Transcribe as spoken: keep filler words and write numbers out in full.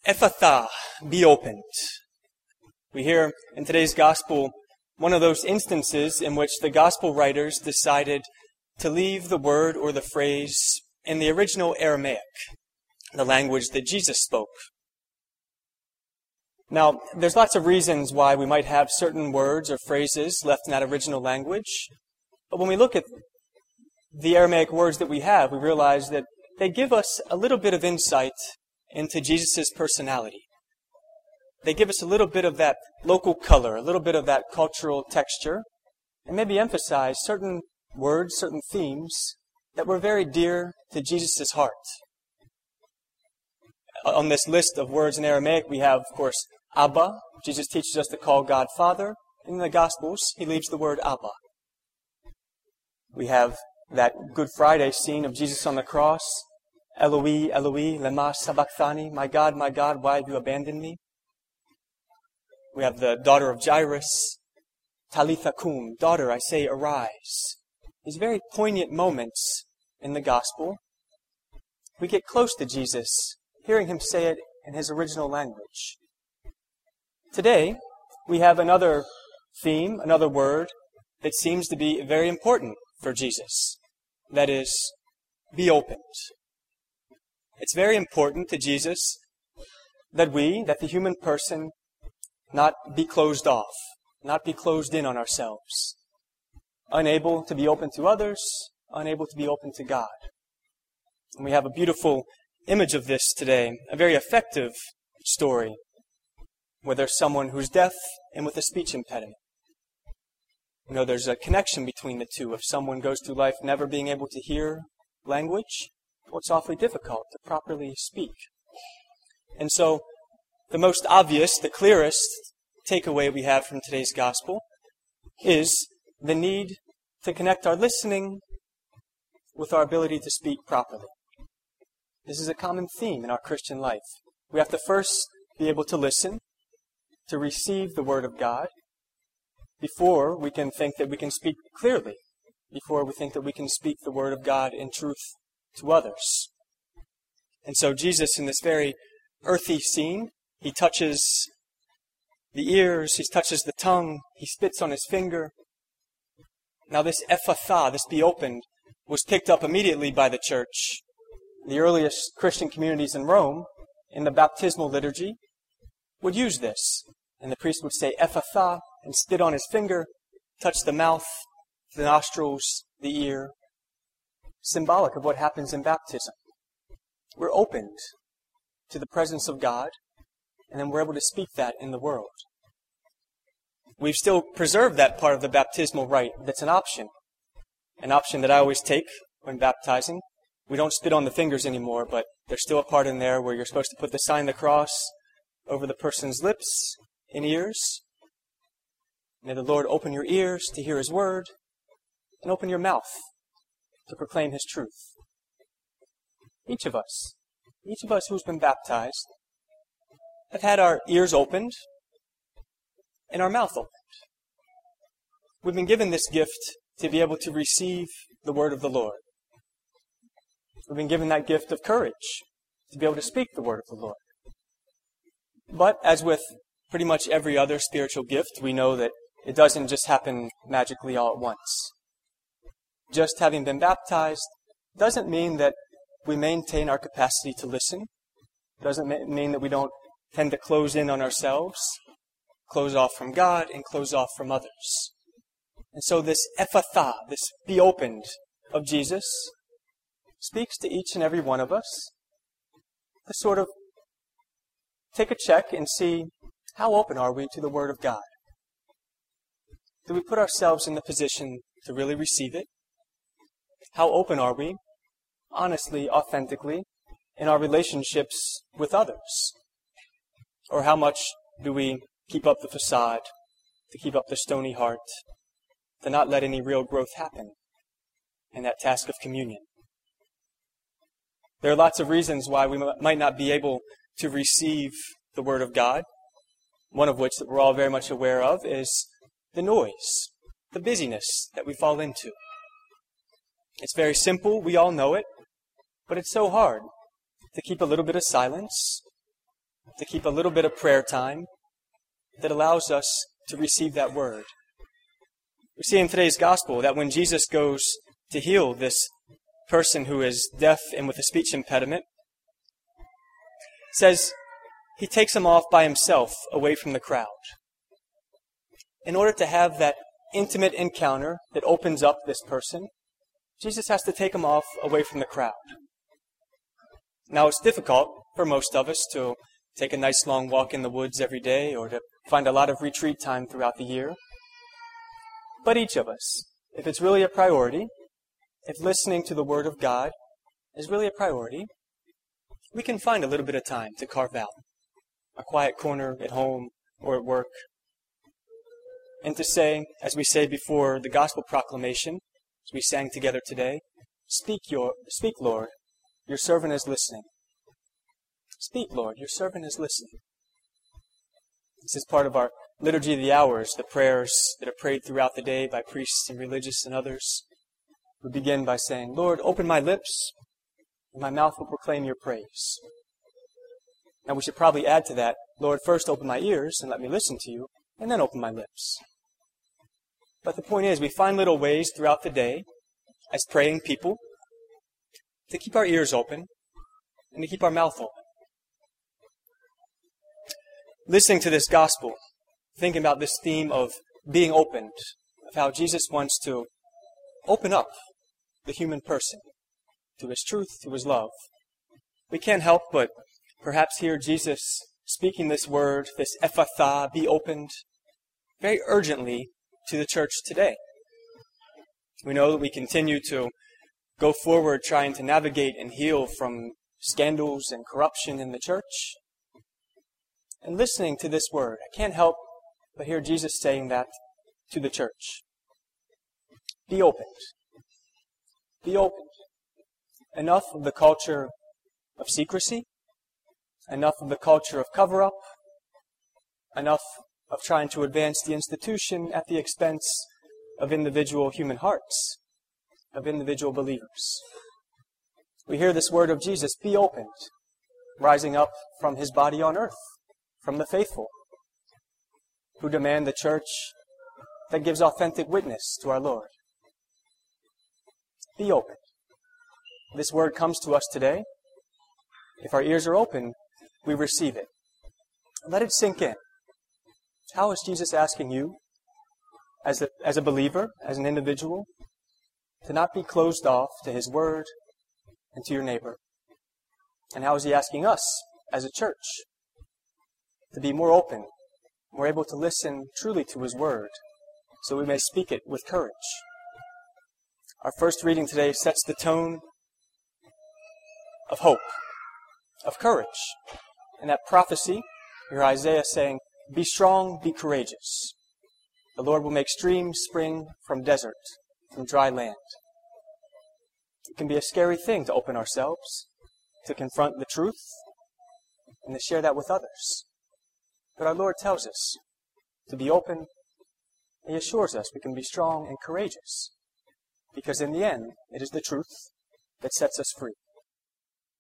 Ephatha, be opened. We hear in today's gospel one of those instances in which the gospel writers decided to leave the word or the phrase in the original Aramaic, the language that Jesus spoke. Now, there's lots of reasons why we might have certain words or phrases left in that original language, but when we look at the Aramaic words that we have, we realize that they give us a little bit of insight into Jesus' personality. They give us a little bit of that local color, a little bit of that cultural texture, and maybe emphasize certain words, certain themes that were very dear to Jesus' heart. On this list of words in Aramaic, we have, of course, Abba. Jesus teaches us to call God Father. In the Gospels, he leaves the word Abba. We have that Good Friday scene of Jesus on the cross. Eloi, Eloi, lema sabachthani, my God, my God, why have you abandoned me? We have the daughter of Jairus, Talitha cum, daughter, I say, arise. These very poignant moments in the gospel. We get close to Jesus, hearing him say it in his original language. Today, we have another theme, another word that seems to be very important for Jesus. That is, be opened. It's very important to Jesus that we, that the human person, not be closed off, not be closed in on ourselves, unable to be open to others, unable to be open to God. And we have a beautiful image of this today, a very effective story, where there's someone who's deaf and with a speech impediment. You know, there's a connection between the two. If someone goes through life never being able to hear language, well, it's awfully difficult to properly speak. And so, the most obvious, the clearest takeaway we have from today's gospel is the need to connect our listening with our ability to speak properly. This is a common theme in our Christian life. We have to first be able to listen, to receive the Word of God, before we can think that we can speak clearly, before we think that we can speak the Word of God in truth to others. And so Jesus, in this very earthy scene, he touches the ears, he touches the tongue, he spits on his finger. Now this ephatha, this be opened, was picked up immediately by the church. The earliest Christian communities in Rome, in the baptismal liturgy, would use this. And the priest would say ephatha and spit on his finger, touch the mouth, the nostrils, the ear. Symbolic of what happens in baptism. We're opened to the presence of God, and then we're able to speak that in the world. We've still preserved that part of the baptismal rite that's an option. An option that I always take when baptizing. We don't spit on the fingers anymore, but there's still a part in there where you're supposed to put the sign of the cross over the person's lips and ears. May the Lord open your ears to hear His word, and open your mouth to proclaim His truth. Each of us, each of us who's been baptized, have had our ears opened and our mouth opened. We've been given this gift to be able to receive the word of the Lord. We've been given that gift of courage to be able to speak the word of the Lord. But as with pretty much every other spiritual gift, we know that it doesn't just happen magically all at once. Just having been baptized doesn't mean that we maintain our capacity to listen. Doesn't mean that we don't tend to close in on ourselves, close off from God, and close off from others. And so this ephatha, this be opened of Jesus, speaks to each and every one of us to sort of take a check and see how open are we to the Word of God. Do we put ourselves in the position to really receive it? How open are we, honestly, authentically, in our relationships with others? Or how much do we keep up the facade, to keep up the stony heart, to not let any real growth happen in that task of communion? There are lots of reasons why we might not be able to receive the Word of God. One of which that we're all very much aware of is the noise, the busyness that we fall into. It's very simple, we all know it, but it's so hard to keep a little bit of silence, to keep a little bit of prayer time that allows us to receive that word. We see in today's gospel that when Jesus goes to heal this person who is deaf and with a speech impediment, it says he takes him off by himself away from the crowd. In order to have that intimate encounter that opens up this person, Jesus has to take him off away from the crowd. Now, it's difficult for most of us to take a nice long walk in the woods every day or to find a lot of retreat time throughout the year. But each of us, if it's really a priority, if listening to the Word of God is really a priority, we can find a little bit of time to carve out a quiet corner at home or at work, and to say, as we say before the gospel proclamation, as we sang together today, Speak, your, speak, Lord, your servant is listening. Speak, Lord, your servant is listening. This is part of our Liturgy of the Hours, the prayers that are prayed throughout the day by priests and religious and others. We begin by saying, Lord, open my lips, and my mouth will proclaim your praise. Now we should probably add to that, Lord, first open my ears and let me listen to you, and then open my lips. But the point is, we find little ways throughout the day, as praying people, to keep our ears open and to keep our mouth open. Listening to this gospel, thinking about this theme of being opened, of how Jesus wants to open up the human person to his truth, to his love, we can't help but perhaps hear Jesus speaking this word, this ephatha, be opened, very urgently to the church today. We know that we continue to go forward trying to navigate and heal from scandals and corruption in the church. And listening to this word, I can't help but hear Jesus saying that to the church. Be opened. Be opened. Enough of the culture of secrecy, enough of the culture of cover-up, enough of trying to advance the institution at the expense of individual human hearts, of individual believers. We hear this word of Jesus, be opened, rising up from his body on earth, from the faithful, who demand the church that gives authentic witness to our Lord. Be open. This word comes to us today. If our ears are open, we receive it. Let it sink in. How is Jesus asking you, as a, as a believer, as an individual, to not be closed off to his word and to your neighbor? And how is he asking us, as a church, to be more open, more able to listen truly to his word, so we may speak it with courage? Our first reading today sets the tone of hope, of courage, and that prophecy, here Isaiah saying, be strong, be courageous. The Lord will make streams spring from desert, from dry land. It can be a scary thing to open ourselves, to confront the truth, and to share that with others. But our Lord tells us to be open. He assures us we can be strong and courageous, because in the end, it is the truth that sets us free.